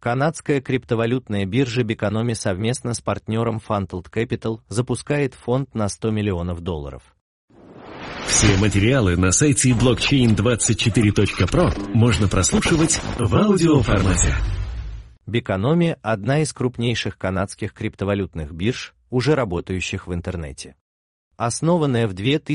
Канадская криптовалютная биржа Biconomy совместно с партнером Funded Capital запускает фонд на $100 миллионов. Все материалы на сайте blockchain24.pro можно прослушивать в аудиоформате. Biconomy – одна из крупнейших канадских криптовалютных бирж, уже работающих в интернете. Основанная в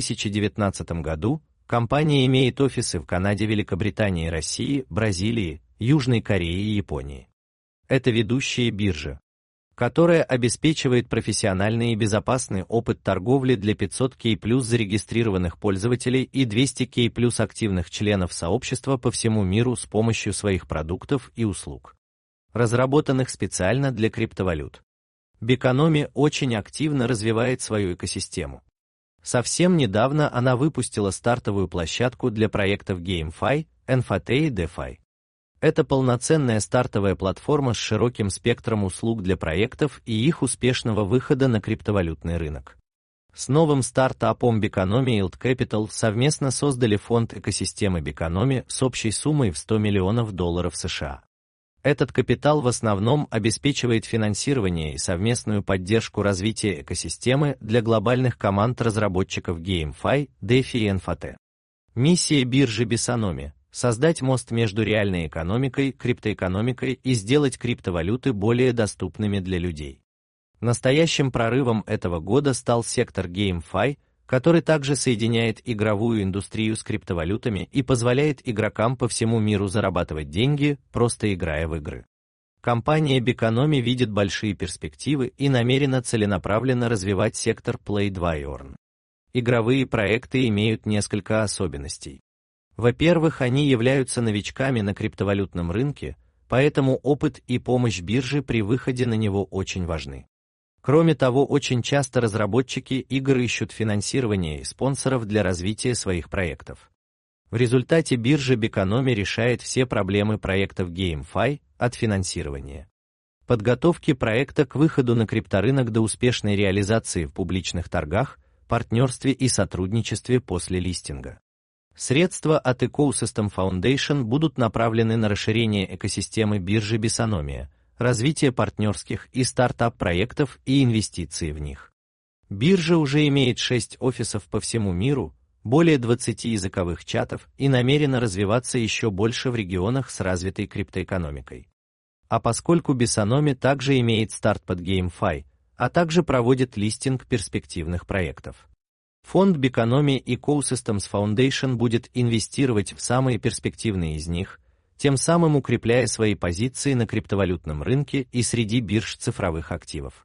2019 году, компания имеет офисы в Канаде, Великобритании, России, Бразилии, Южной Корее и Японии. Это ведущая биржа, которая обеспечивает профессиональный и безопасный опыт торговли для 500K+ зарегистрированных пользователей и 200K+ активных членов сообщества по всему миру с помощью своих продуктов и услуг, разработанных специально для криптовалют. Biconomy очень активно развивает свою экосистему. Совсем недавно она выпустила стартовую площадку для проектов GameFi, NFT и DeFi. Это полноценная стартовая платформа с широким спектром услуг для проектов и их успешного выхода на криптовалютный рынок. С новым стартапом Biconomy и Funded Capital совместно создали фонд экосистемы Biconomy с общей суммой в $100 миллионов США. Этот капитал в основном обеспечивает финансирование и совместную поддержку развития экосистемы для глобальных команд разработчиков GameFi, DeFi и NFT. Миссия биржи Biconomy – создать мост между реальной экономикой, криптоэкономикой и сделать криптовалюты более доступными для людей. Настоящим прорывом этого года стал сектор GameFi, который также соединяет игровую индустрию с криптовалютами и позволяет игрокам по всему миру зарабатывать деньги, просто играя в игры. Компания Biconomy видит большие перспективы и намерена целенаправленно развивать сектор Play 2 и Earn. Игровые проекты имеют несколько особенностей. Во-первых, они являются новичками на криптовалютном рынке, поэтому опыт и помощь биржи при выходе на него очень важны. Кроме того, очень часто разработчики игр ищут финансирование и спонсоров для развития своих проектов. В результате биржа Biconomy решает все проблемы проектов GameFi, от финансирования, подготовки проекта к выходу на крипторынок до успешной реализации в публичных торгах, партнерстве и сотрудничестве после листинга. Средства от Ecosystem Foundation будут направлены на расширение экосистемы биржи Biconomy, развитие партнерских и стартап-проектов и инвестиции в них. Биржа уже имеет 6 офисов по всему миру, более 20 языковых чатов и намерена развиваться еще больше в регионах с развитой криптоэкономикой. А поскольку Biconomy также имеет старт под GameFi, а также проводит листинг перспективных проектов. Фонд Biconomy Ecosystems Foundation будет инвестировать в самые перспективные из них, тем самым укрепляя свои позиции на криптовалютном рынке и среди бирж цифровых активов.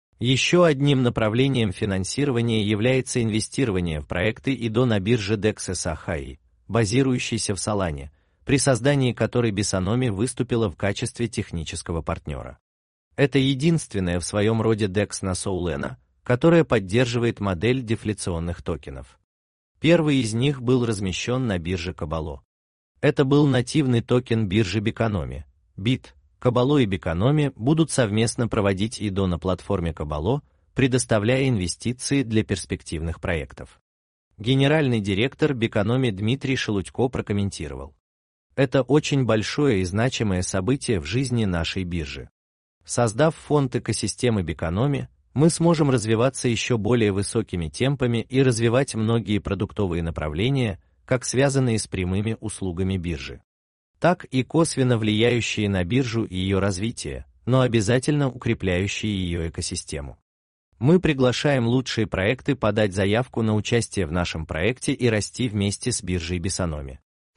Еще одним направлением финансирования является инвестирование в проекты IDO на бирже DEX SAHI, базирующейся в Solana, при создании которой Biconomy выступила в качестве технического партнера. Это единственная в своем роде DEX на Solana, которая поддерживает модель дефляционных токенов. Первый из них был размещен на бирже Cabalo. Это был нативный токен биржи Biconomy. BIT, Cabalo и Biconomy будут совместно проводить IDO на платформе Cabalo, предоставляя инвестиции для перспективных проектов. Генеральный директор Biconomy Дмитрий Шелудько прокомментировал: «Это очень большое и значимое событие в жизни нашей биржи. Создав фонд экосистемы Biconomy, мы сможем развиваться еще более высокими темпами и развивать многие продуктовые направления, как связанные с прямыми услугами биржи, так и косвенно влияющие на биржу и ее развитие, но обязательно укрепляющие ее экосистему. Мы приглашаем лучшие проекты подать заявку на участие в нашем проекте и расти вместе с биржей Biconomy».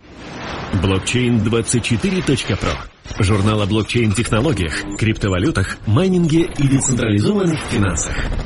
Blockchain24.pro. Журнал о блокчейн-технологиях, криптовалютах, майнинге и децентрализованных финансах.